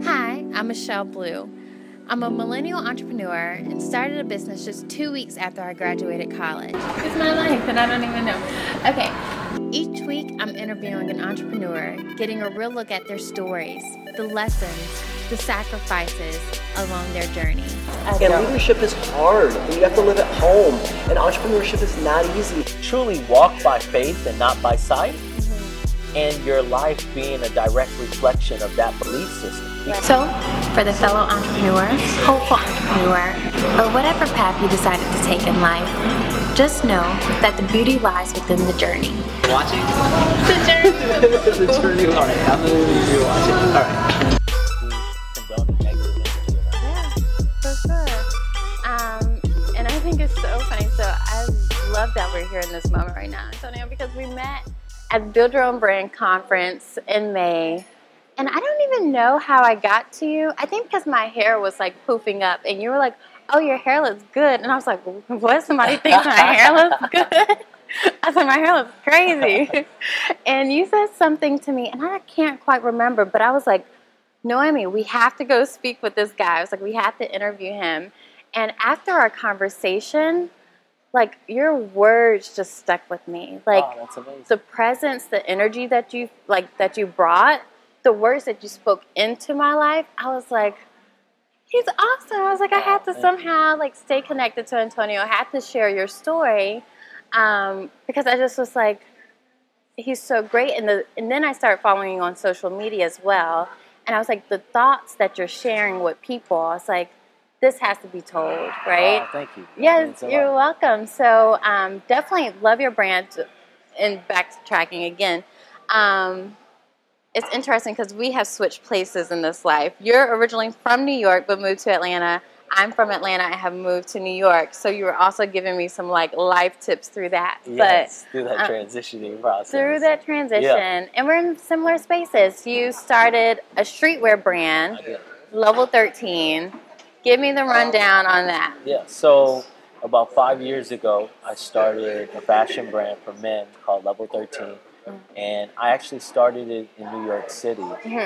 Hi, I'm Michelle Blue. I'm a millennial entrepreneur and started a business just 2 weeks after I graduated college. It's my life and I don't even know. Okay, each week I'm interviewing an entrepreneur, getting a real look at their stories, the lessons, the sacrifices along their journey. And leadership is hard, and you have to live at home, and entrepreneurship is not easy. Truly walk by faith and not by sight, and your life being a direct reflection of that belief system. So, for the fellow entrepreneur, hopeful entrepreneur, or whatever path you decided to take in life, just know that the beauty lies within the journey. Watching? The journey. The journey. All right, I'm going to be watching. All right. Yeah, for sure. And I think it's so funny. So I love that we're here in this moment right now, Antonio, because we met at Build Your Own Brand conference in May. And I don't even know how I got to you. I think because my hair was like poofing up and you were like, oh, your hair looks good. And I was like, what? Somebody thinks my hair looks good? I said, my hair looks crazy. And you said something to me, and I can't quite remember, but I was like, Noemi, we have to go speak with this guy. I was like, we have to interview him. And after our conversation, like, your words just stuck with me. Like, Oh, that's amazing. the presence, the energy that you brought, the words that you spoke into my life, I was like, he's awesome. I was like, I had to somehow like stay connected to Antonio. I had to share your story because I just was like, he's so great. And then I started following you on social media as well. And I was like, the thoughts that you're sharing with people, I was like, this has to be told, right? Oh, thank you. Yes, you're welcome. So definitely love your brand. And backtracking again, it's interesting because we have switched places in this life. You're originally from New York but moved to Atlanta. I'm from Atlanta. I have moved to New York. So you were also giving me some like life tips through that. Yes, through that transitioning process. Through that transition. Yeah. And we're in similar spaces. You started a streetwear brand, Level 13. Give me the rundown on that. Yeah, so about 5 years ago, I started a fashion brand for men called Level 13. And I actually started it in New York City.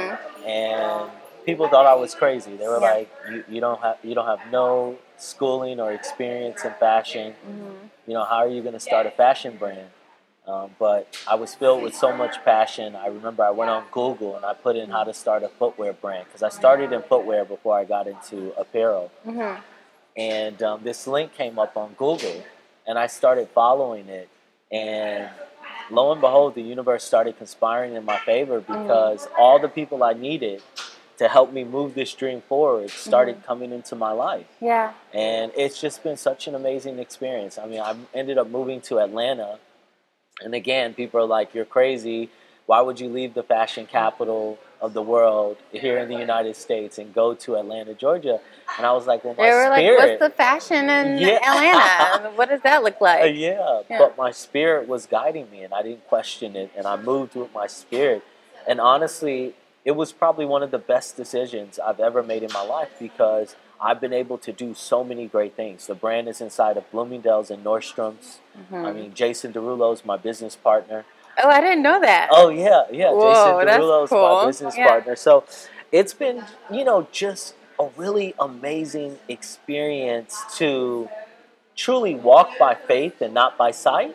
And people thought I was crazy. They were like, you don't have no schooling or experience in fashion. You know, how are you going to start a fashion brand? But I was filled with so much passion. I remember I went on Google and I put in how to start a footwear brand because I started in footwear before I got into apparel. And this link came up on Google and I started following it. And lo and behold, the universe started conspiring in my favor because all the people I needed to help me move this dream forward started coming into my life. Yeah. And it's just been such an amazing experience. I mean, I ended up moving to Atlanta. And again, people are like, you're crazy. Why would you leave the fashion capital of the world here in the United States and go to Atlanta, Georgia? And I was like, well, my spirit. They were like, what's the fashion in Atlanta? What does that look like? But my spirit was guiding me and I didn't question it. And I moved with my spirit. And honestly, it was probably one of the best decisions I've ever made in my life because I've been able to do so many great things. The brand is inside of Bloomingdale's and Nordstrom's. I mean, Jason Derulo is my business partner. Oh, I didn't know that. Oh, yeah. Whoa, Jason Derulo is my business partner. So it's been, just a really amazing experience to truly walk by faith and not by sight.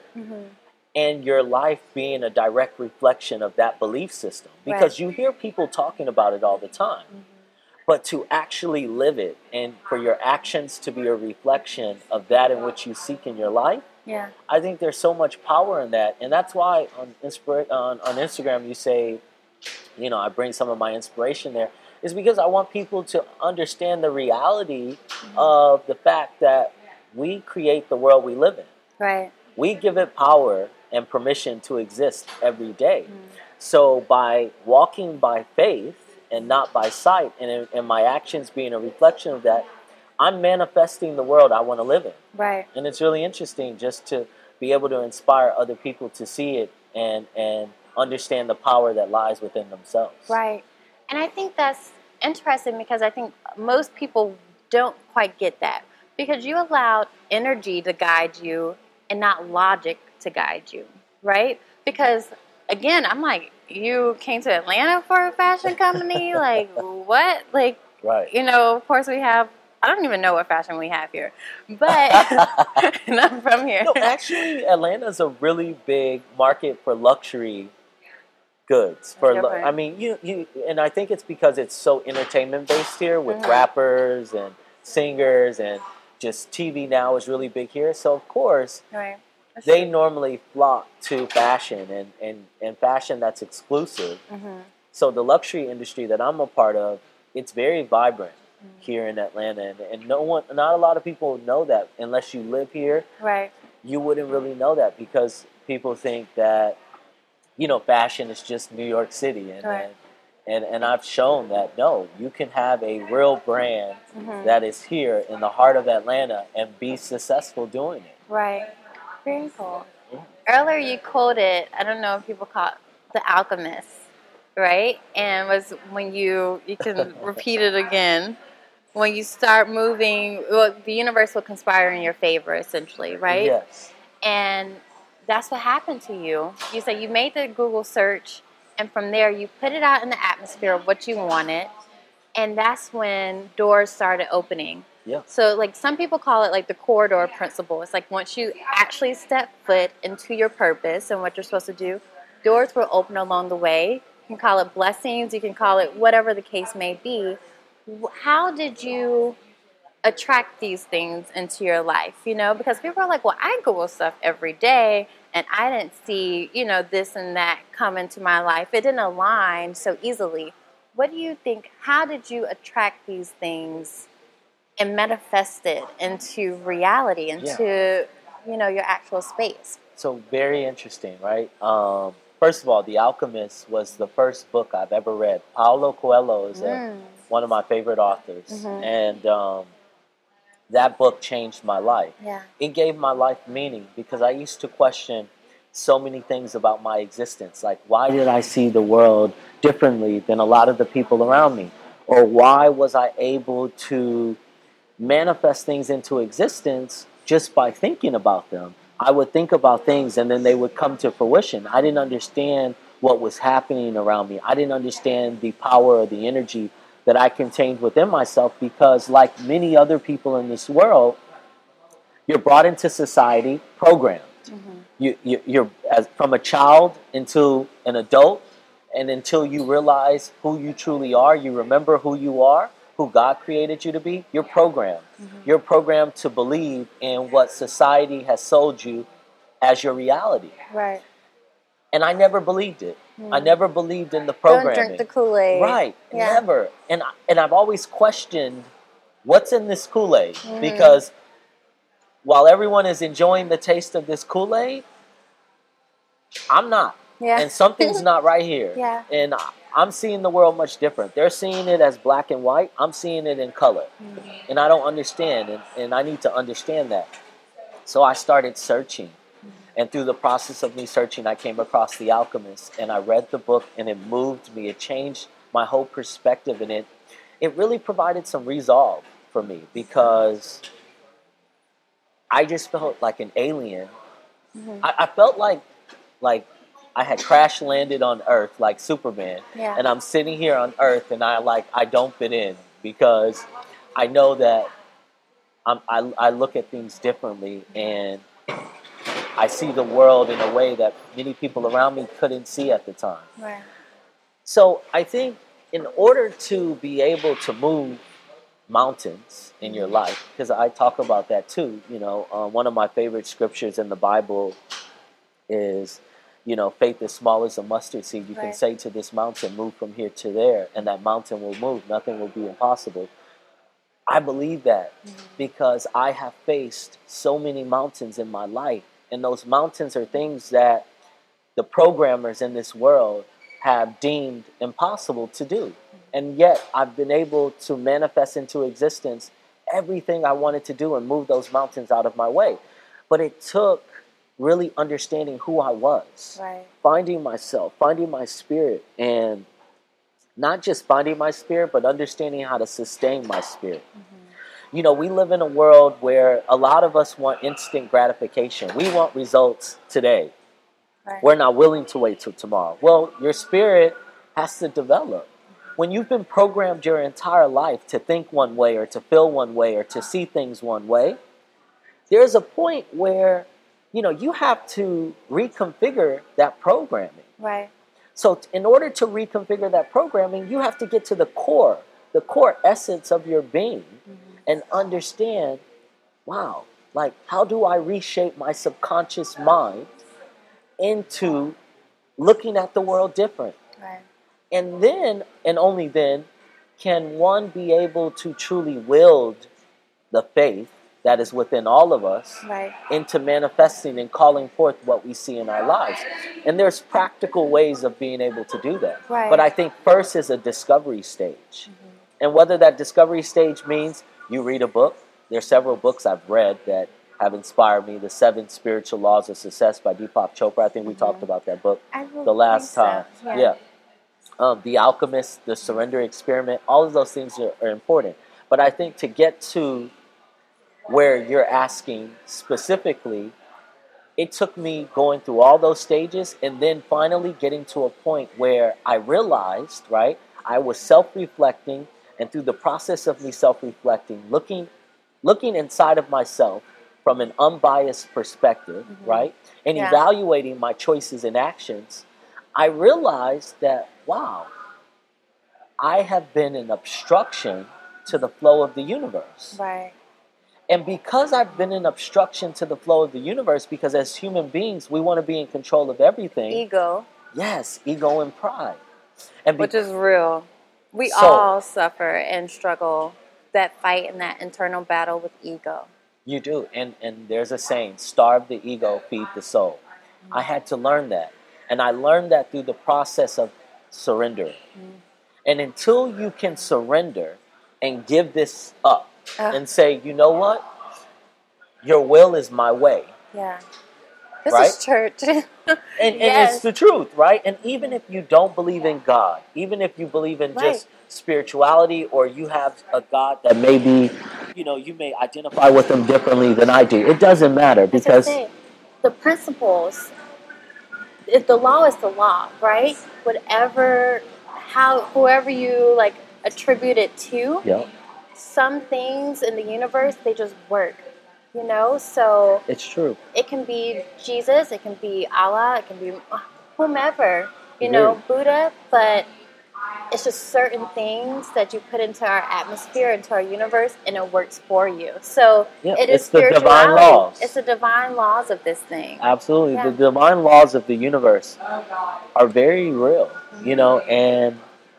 And your life being a direct reflection of that belief system. Because you hear people talking about it all the time. But to actually live it and for your actions to be a reflection of that in which you seek in your life, I think there's so much power in that. And that's why on Instagram you say, I bring some of my inspiration there, is because I want people to understand the reality of the fact that we create the world we live in. Right. We give it power and permission to exist every day. So by walking by faith and not by sight, and my actions being a reflection of that, I'm manifesting the world I want to live in. Right. And it's really interesting just to be able to inspire other people to see it and understand the power that lies within themselves. Right. And I think that's interesting because I think most people don't quite get that because you allowed energy to guide you and not logic to guide you, right? Because again, I'm like, you came to Atlanta for a fashion company? Like, what? Like, Right. you know, of course we have, I don't even know what fashion we have here, but and I'm from here. No, actually, Atlanta's a really big market for luxury goods. I mean, you, and I think it's because it's so entertainment based here with rappers and singers, and just TV now is really big here. So of course, Right. they normally flock to fashion and fashion that's exclusive. So the luxury industry that I'm a part of, it's very vibrant here in Atlanta, and not a lot of people know that unless you live here. Right. You wouldn't really know that because people think that, you know, fashion is just New York City, and I've shown that no, you can have a real brand that is here in the heart of Atlanta and be successful doing it. Right. Very cool. Earlier you quoted, I don't know if people call it The Alchemist, right? And was when you can repeat it again. When you start moving, well, the universe will conspire in your favor, essentially, right? Yes. And that's what happened to you. You said you made the Google search, and from there you put it out in the atmosphere of what you wanted, and that's when doors started opening. Yeah. So, like, some people call it like the corridor principle. It's like once you actually step foot into your purpose and what you're supposed to do, doors will open along the way. You can call it blessings. You can call it whatever the case may be. How did you attract these things into your life? You know, because people are like, well, I Google stuff every day, and I didn't see, you know, this and that come into my life. It didn't align so easily. What do you think? How did you attract these things and manifest it into reality, into, you know, your actual space? So very interesting, right? First of all, The Alchemist was the first book I've ever read. Paulo Coelho is one of my favorite authors, and that book changed my life. Yeah. It gave my life meaning because I used to question so many things about my existence. Like, why did I see the world differently than a lot of the people around me? Or why was I able to manifest things into existence just by thinking about them? I would think about things and then they would come to fruition. I didn't understand what was happening around me. I didn't understand the power or the energy that I contained within myself because, like many other people in this world, you're brought into society programmed. You're from a child into an adult, and until you realize who you truly are, you remember who you are, who God created you to be, you're programmed. You're programmed to believe in what society has sold you as your reality. Right. And I never believed it. I never believed in the programming. Don't drink the Kool-Aid. Right. Yeah. Never. And I've always questioned what's in this Kool-Aid. Because while everyone is enjoying the taste of this Kool-Aid, I'm not. Yeah. And something's not right here. Yeah. And I'm seeing the world much different. They're seeing it as black and white. I'm seeing it in color. And I don't understand. And I need to understand that. So I started searching. And through the process of me searching, I came across The Alchemist. And I read the book, and it moved me. It changed my whole perspective. And it really provided some resolve for me. Because I just felt like an alien. I felt like I had crash landed on Earth like Superman. Yeah. And I'm sitting here on Earth, and I don't fit in. Because I know that I look at things differently, and I see the world in a way that many people around me couldn't see at the time. Right. So I think in order to be able to move mountains in your life, because I talk about that too, you know, one of my favorite scriptures in the Bible is, you know, faith as small as a mustard seed. You can say to this mountain, move from here to there, and that mountain will move. Nothing will be impossible. I believe that because I have faced so many mountains in my life. And those mountains are things that the programmers in this world have deemed impossible to do. And yet I've been able to manifest into existence everything I wanted to do and move those mountains out of my way. But it took really understanding who I was, finding myself, finding my spirit, and not just finding my spirit, but understanding how to sustain my spirit. You know, we live in a world where a lot of us want instant gratification. We want results today. Right. We're not willing to wait till tomorrow. Well, your spirit has to develop. When you've been programmed your entire life to think one way or to feel one way or to see things one way, there's a point where, you have to reconfigure that programming. Right. So in order to reconfigure that programming, you have to get to the core essence of your being and understand, wow, like, how do I reshape my subconscious mind into looking at the world different? Right. And then, and only then, can one be able to truly wield the faith that is within all of us Right. into manifesting and calling forth what we see in our lives. And there's practical ways of being able to do that. Right. But I think first is a discovery stage. And whether that discovery stage means you read a book, there's several books I've read that have inspired me. The 7 Spiritual Laws of Success by Deepak Chopra. I think we talked about that book the last time. So. Yeah. The Alchemist, the Surrender Experiment, all of those things are important. But I think to get to where you're asking specifically, it took me going through all those stages and then finally getting to a point where I realized, right, I was self-reflecting, and through the process of me self-reflecting, looking inside of myself from an unbiased perspective, right, and evaluating my choices and actions, I realized that, wow, I have been an obstruction to the flow of the universe. Right. And because I've been an obstruction to the flow of the universe, because as human beings, we want to be in control of everything. Ego. Yes, ego and pride. And Which is real. We all suffer and struggle that fight and that internal battle with ego. You do. And there's a saying, starve the ego, feed the soul. I had to learn that. And I learned that through the process of surrendering. And until you can surrender and give this up and say, you know what? Your will is my way. Yeah. This right? is church. And Yes. it's the truth, right? And even if you don't believe in God, even if you believe in just spirituality, or you have a God that maybe, you may identify with him differently than I do, it doesn't matter, because the principles, if the law is the law, right? Whoever you like attribute it to, some things in the universe, they just work. So it's true. It can be Jesus, it can be Allah, it can be whomever, Buddha, but it's just certain things that you put into our atmosphere, into our universe, and it works for you. So it is the divine laws. It's the divine laws of this thing. Absolutely. Yeah. The divine laws of the universe are very real, and,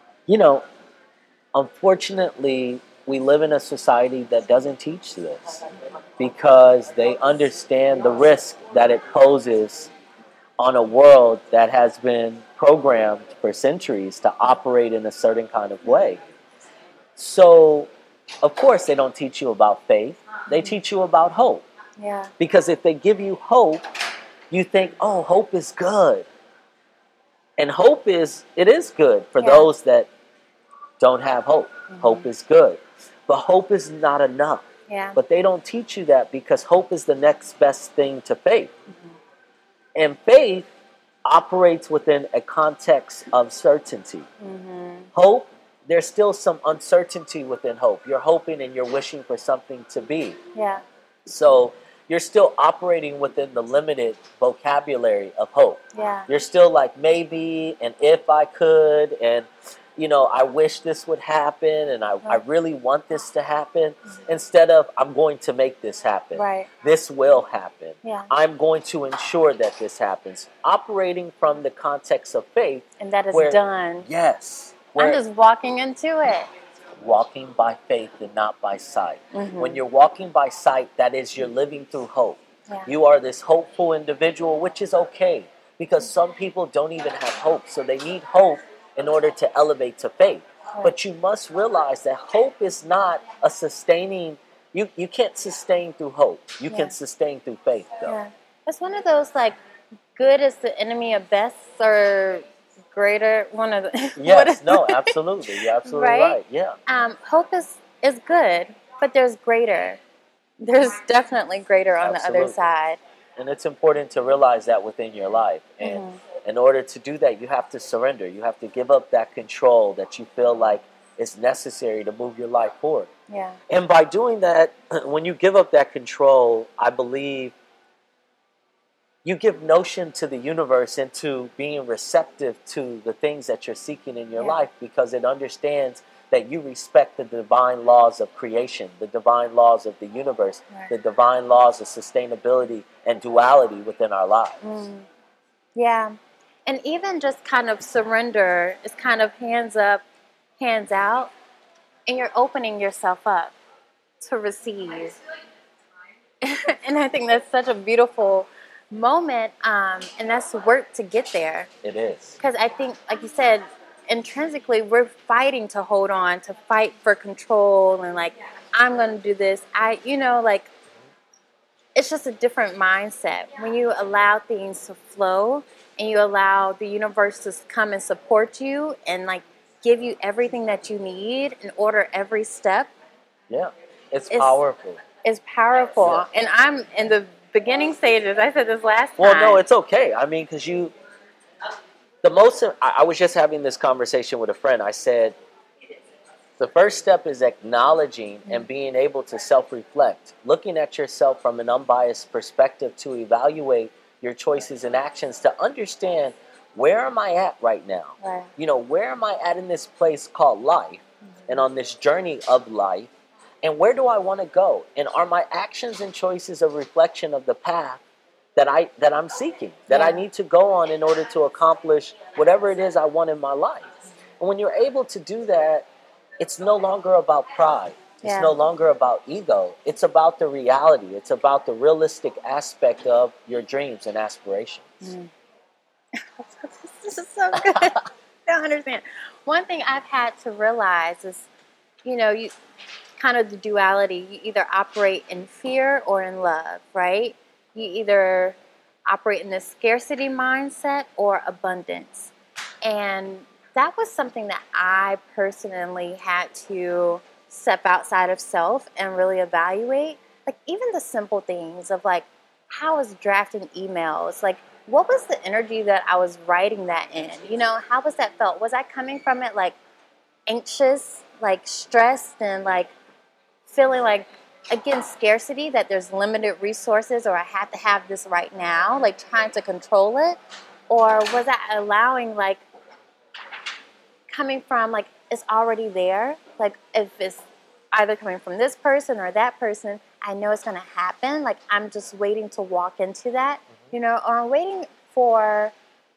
unfortunately, we live in a society that doesn't teach this because they understand the risk that it poses on a world that has been programmed for centuries to operate in a certain kind of way. So, of course, they don't teach you about faith. They teach you about hope. Yeah. Because if they give you hope, you think, oh, hope is good. And it is good for those that don't have hope. Hope is good. But hope is not enough. Yeah. But they don't teach you that because hope is the next best thing to faith. And faith operates within a context of certainty. Hope, there's still some uncertainty within hope. You're hoping and you're wishing for something to be. Yeah. So you're still operating within the limited vocabulary of hope. Yeah. You're still like, maybe, and if I could, and I wish this would happen, and I really want this to happen, instead of, I'm going to make this happen. Right. This will happen. Yeah. I'm going to ensure that this happens. Operating from the context of faith. And that is done. Yes. I'm just walking into it. Walking by faith and not by sight. When you're walking by sight, that is, you're living through hope. Yeah. You are this hopeful individual, which is okay, because some people don't even have hope, so they need hope in order to elevate to faith. But you must realize that hope is not a sustaining, you can't sustain through hope. You can sustain through faith, though. Yeah. It's one of those, like, good is the enemy of best, or greater, one of the... Yes, no, absolutely. You're absolutely right. Yeah. Hope is good, but there's greater. There's definitely greater on the other side. And it's important to realize that within your life. And in order to do that, you have to surrender. You have to give up that control that you feel like is necessary to move your life forward. Yeah. And by doing that, when you give up that control, I believe you give notion to the universe into being receptive to the things that you're seeking in your life, because it understands that you respect the divine laws of creation, the divine laws of the universe, the divine laws of sustainability and duality within our lives. Yeah. And even just kind of surrender is kind of hands up, hands out, and you're opening yourself up to receive. And I think that's such a beautiful moment, and that's work to get there. It is. Because I think, like you said, intrinsically we're fighting to hold on, to fight for control, and like, I'm going to do this. Like, it's just a different mindset when you allow things to flow and you allow the universe to come and support you and like give you everything that you need and order every step. Yeah, it's powerful. It's powerful. Yeah. And I'm in the beginning stages. I said this last time. Well, no, it's okay. I mean, because I was just having this conversation with a friend. I said, the first step is acknowledging and being able to self-reflect, looking at yourself from an unbiased perspective to evaluate your choices and actions, to understand, where am I at right now? Right. You know, where am I at in this place called life and on this journey of life? And where do I want to go? And are my actions and choices a reflection of the path that I'm seeking, that I need to go on in order to accomplish whatever it is I want in my life? And when you're able to do that, it's no longer about pride. It's no longer about ego. It's about the reality. It's about the realistic aspect of your dreams and aspirations. This is so good. I don't understand. One thing I've had to realize is, you kind of the duality. You either operate in fear or in love, right? You either operate in this scarcity mindset or abundance. And that was something that I personally had to step outside of self and really evaluate. Like, even the simple things of like, how I was drafting emails, like, what was the energy that I was writing that in? How was that felt? Was I coming from it like anxious, like stressed, and like feeling like, again, scarcity, that there's limited resources or I have to have this right now, like trying to control it? Or was I allowing, like, coming from like, it's already there, like if it's either coming from this person or that person, I know it's going to happen, like I'm just waiting to walk into that, or I'm waiting for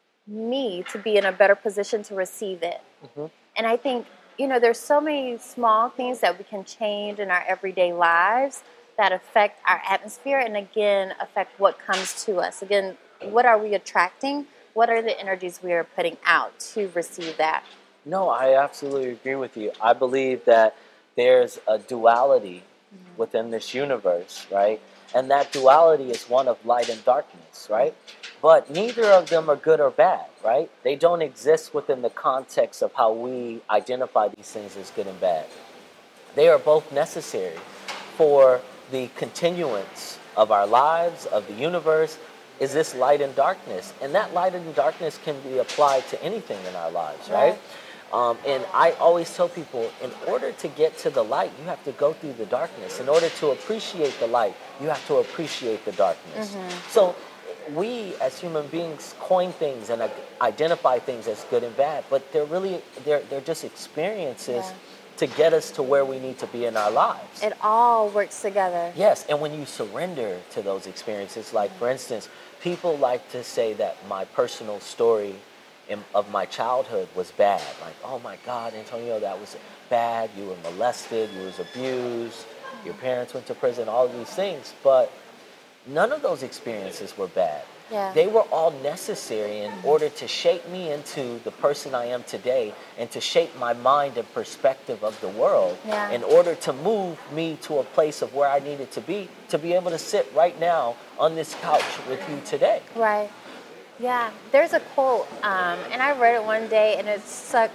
me to be in a better position to receive it. And I think, there's so many small things that we can change in our everyday lives that affect our atmosphere and, again, affect what comes to us. Again, what are we attracting? What are the energies we are putting out to receive that? No, I absolutely agree with you. I believe that there's a duality within this universe, right? And that duality is one of light and darkness, right? But neither of them are good or bad, right? They don't exist within the context of how we identify these things as good and bad. They are both necessary for the continuance of our lives, of the universe, is this light and darkness. And that light and darkness can be applied to anything in our lives, right? And I always tell people, in order to get to the light, you have to go through the darkness. In order to appreciate the light, you have to appreciate the darkness. So we, as human beings, coin things and identify things as good and bad, but they're just experiences to get us to where we need to be in our lives. It all works together. Yes, and when you surrender to those experiences, like, for instance, people like to say that my personal story of my childhood was bad. Like, oh my God, Antonio, that was bad. You were molested, you was abused, your parents went to prison, all of these things. But none of those experiences were bad. They were all necessary in order to shape me into the person I am today and to shape my mind and perspective of the world in order to move me to a place of where I needed to be able to sit right now on this couch with you today. Right. Yeah, there's a quote, and I read it one day, and it stuck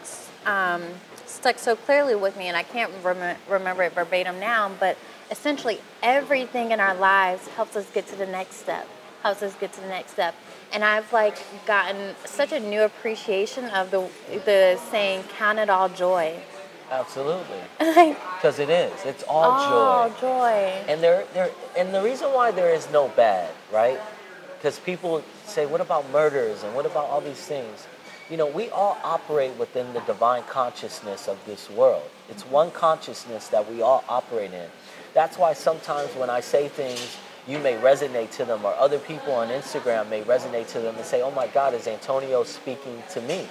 so clearly with me, and I can't remember it verbatim now, but essentially everything in our lives helps us get to the next step. helps us get to the next step. And I've like gotten such a new appreciation of the saying, count it all joy. Absolutely. Like, Because it is. It's all joy. joy. And the reason why there is no bad, right? Because people say, what about murders and what about all these things? You know, we all operate within the divine consciousness of this world. It's one consciousness that we all operate in. That's why sometimes when I say things, you may resonate to them, or other people on Instagram may resonate to them and say, oh my God, is Antonio speaking to me?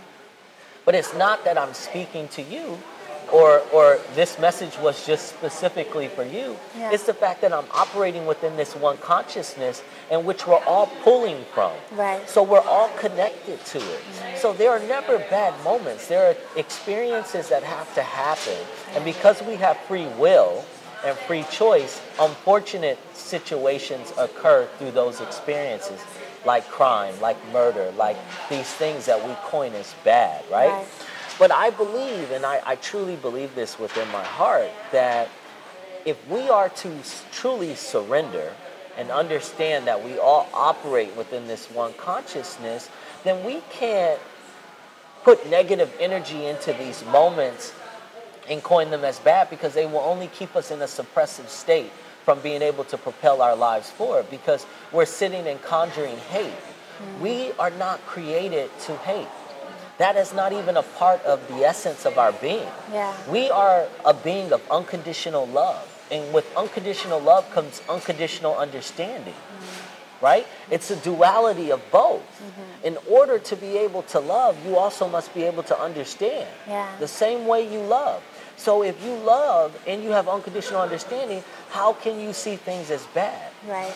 But it's not that I'm speaking to you, or this message was just specifically for you. Yeah. It's the fact that I'm operating within this one consciousness in which we're all pulling from. Right. So we're all connected to it. So there are never bad moments. There are experiences that have to happen. And because we have free will and free choice, unfortunate situations occur through those experiences, like crime, like murder, like these things that we coin as bad, right? But I believe, and I truly believe this within my heart, that if we are to truly surrender and understand that we all operate within this one consciousness, then we can't put negative energy into these moments and coin them as bad, because they will only keep us in a suppressive state from being able to propel our lives forward, because we're sitting and conjuring hate. We are not created to hate. That is not even a part of the essence of our being. Yeah. We are a being of unconditional love. And with unconditional love comes unconditional understanding. Right? It's a duality of both. In order to be able to love, you also must be able to understand. Yeah. The same way you love. So if you love and you have unconditional understanding, how can you see things as bad? Right.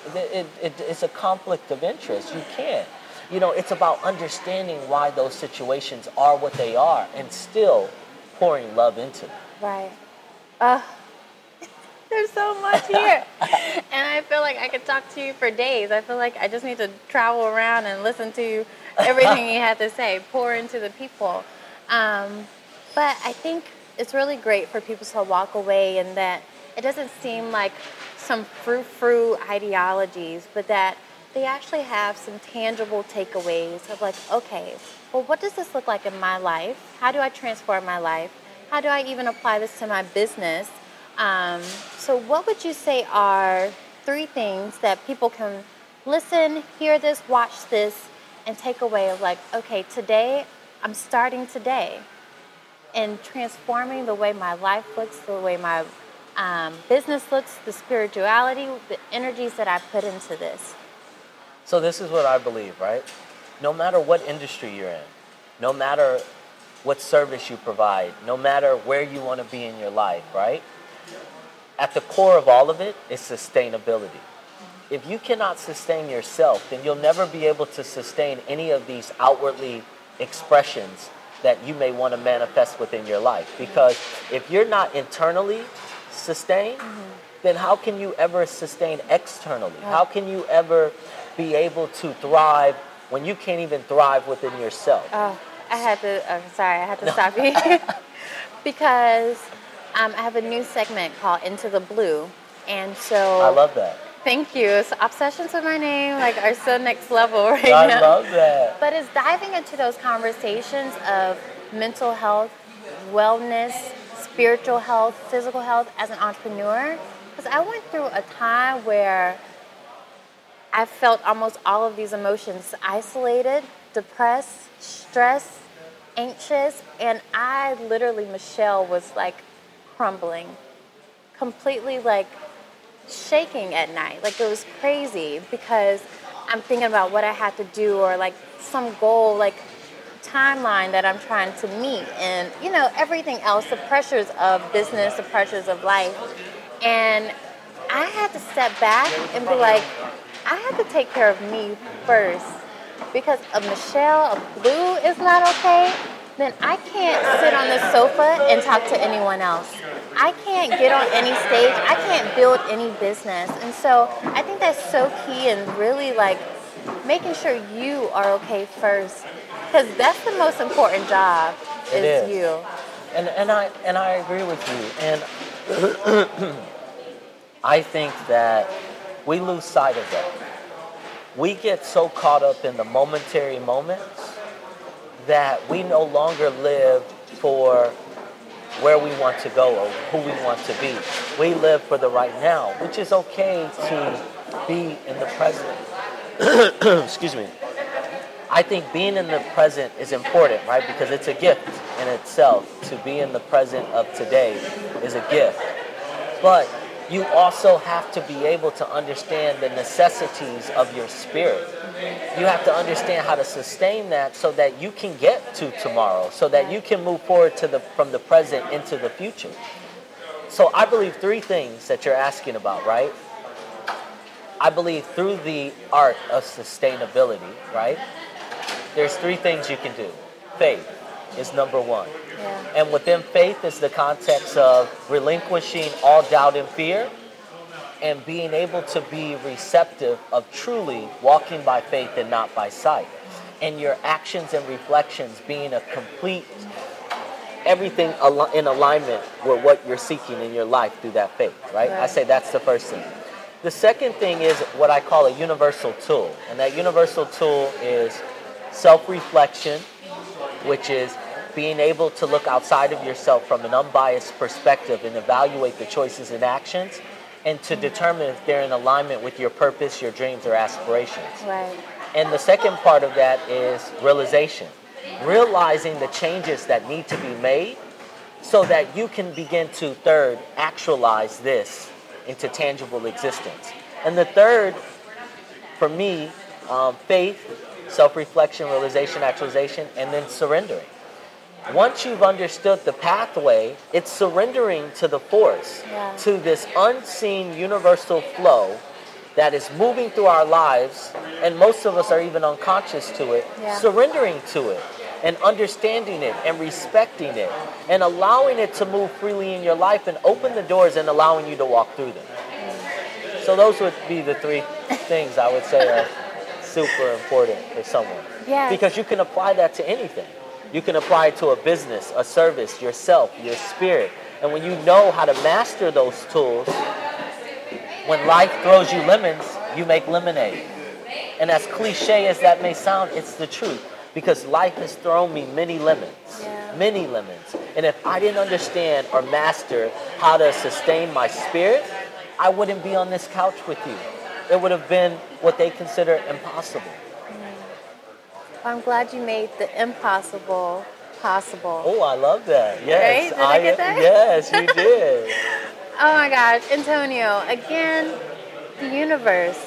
It's a conflict of interest. You can't. You know, it's about understanding why those situations are what they are and still pouring love into them. Right. There's so much here. And I feel like I could talk to you for days. I feel like I just need to travel around and listen to everything you had to say, pour into the people. But I think it's really great for people to walk away and that it doesn't seem like some frou-frou ideologies, but that they actually have some tangible takeaways of like, okay, well, what does this look like in my life? How do I transform my life? How do I even apply this to my business? So what would you say are 3 things that people can listen, hear this, watch this, and take away of like, okay, today, I'm starting today and transforming the way my life looks, the way my business looks, the spirituality, the energies that I put into this. So this is what I believe, right? No matter what industry you're in, no matter what service you provide, no matter where you want to be in your life, right? At the core of all of it is sustainability. If you cannot sustain yourself, then you'll never be able to sustain any of these outwardly expressions that you may want to manifest within your life. Because if you're not internally sustained, then how can you ever sustain externally? How can you ever be able to thrive when you can't even thrive within yourself? I had to stop you. Because I have a new segment called Into the Blue. And so I love that. Thank you. So obsessions with my name are so next level right I now. love that. But it's diving into those conversations of mental health, wellness, spiritual health, physical health as an entrepreneur. Because I went through a time where I felt almost all of these emotions: isolated, depressed, stressed, anxious, and I literally, Michelle, was like crumbling, completely like shaking at night. Like it was crazy because I'm thinking about what I had to do or like some goal, like timeline that I'm trying to meet, and everything else, the pressures of business, the pressures of life. And I had to step back and be like, I have to take care of me first, because if Michelle, if Blue is not okay, then I can't sit on the sofa and talk to anyone else. I can't get on any stage. I can't build any business. And so I think that's so key, and really like making sure you are okay first, because that's the most important job is you. And I agree with you. And I think that we lose sight of that. we get so caught up in the momentary moments that we no longer live for where we want to go or who we want to be. We live for the right now, which is okay to be in the present. Excuse me. I think being in the present is important, right? Because it's a gift in itself. To be in the present of today is a gift. But you also have to be able to understand the necessities of your spirit. You have to understand how to sustain that so that you can get to tomorrow, so that you can move forward from the present into the future. So I believe three things that you're asking about, right? I believe through the art of sustainability, right? There's three things you can do. Faith is number one. Yeah. And within faith is the context of relinquishing all doubt and fear and being able to be receptive of truly walking by faith and not by sight. And your actions and reflections being a complete, everything in alignment with what you're seeking in your life through that faith, right? I say that's the first thing. The second thing is what I call a universal tool. And that universal tool is self-reflection, which is being able to look outside of yourself from an unbiased perspective and evaluate the choices and actions and to determine if they're in alignment with your purpose, your dreams, or aspirations. Right. And the second part of that is realization. Realizing the changes that need to be made so that you can begin to, third, actualize this into tangible existence. And the third, for me, faith, self-reflection, realization, actualization, and then surrendering. Once you've understood the pathway, it's surrendering to the force, to this unseen universal flow that is moving through our lives, and most of us are even unconscious to it, surrendering to it and understanding it and respecting it and allowing it to move freely in your life and open the doors and allowing you to walk through them. So those would be the three things I would say are super important for someone. Yes. Because you can apply that to anything. You can apply it to a business, a service, yourself, your spirit. And when you know how to master those tools, when life throws you lemons, you make lemonade. And as cliche as that may sound, it's the truth. Because life has thrown me many lemons. Many lemons. And if I didn't understand or master how to sustain my spirit, I wouldn't be on this couch with you. It would have been what they consider impossible. I'm glad you made the impossible possible. Oh, I love that. Yes. Right? Did I get that? Yes, you did. Oh my gosh, Antonio, again, the universe,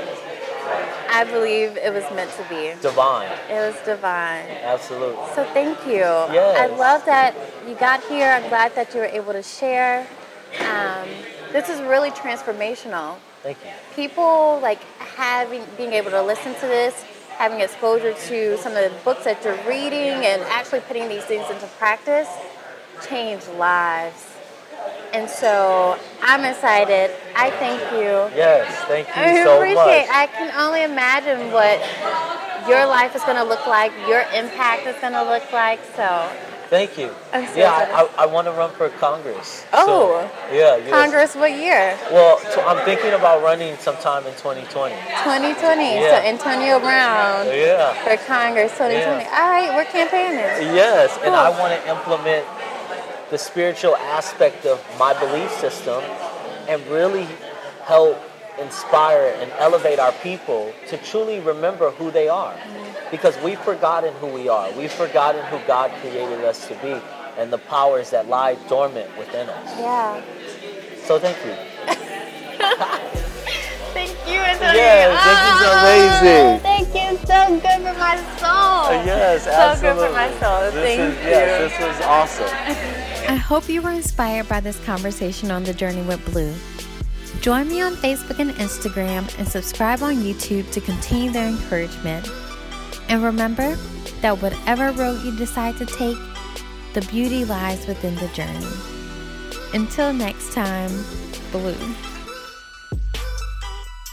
I believe it was meant to be. Divine. It was divine. Absolutely. So thank you. Yes. I love that you got here. I'm glad that you were able to share. This is really transformational. Thank you. People being able to listen to this, having exposure to some of the books that you're reading and actually putting these things into practice, change lives. And so I'm excited. I thank you. Yes, thank you so much. I can only imagine what your life is going to look like, your impact is going to look like. So thank you. I'm so excited. I want to run for Congress. Oh, so, yeah. Yes. Congress, what year? Well, I'm thinking about running sometime in 2020. 2020. Yeah. So Antonio Brown for Congress 2020. Yeah. All right, we're campaigning. Yes, cool. And I want to implement the spiritual aspect of my belief system and really help inspire and elevate our people to truly remember who they are. Because we've forgotten who we are. We've forgotten who God created us to be and the powers that lie dormant within us. Yeah. So thank you. Thank you, Antonio. Yes, this is amazing. Thank you. So good for my soul. Yes, so absolutely. good for my soul. Thank you. Yes, this was awesome. I hope you were inspired by this conversation on The Journey with Blue. Join me on Facebook and Instagram and subscribe on YouTube to continue the encouragement. And remember that whatever road you decide to take, the beauty lies within the journey. Until next time, Blue.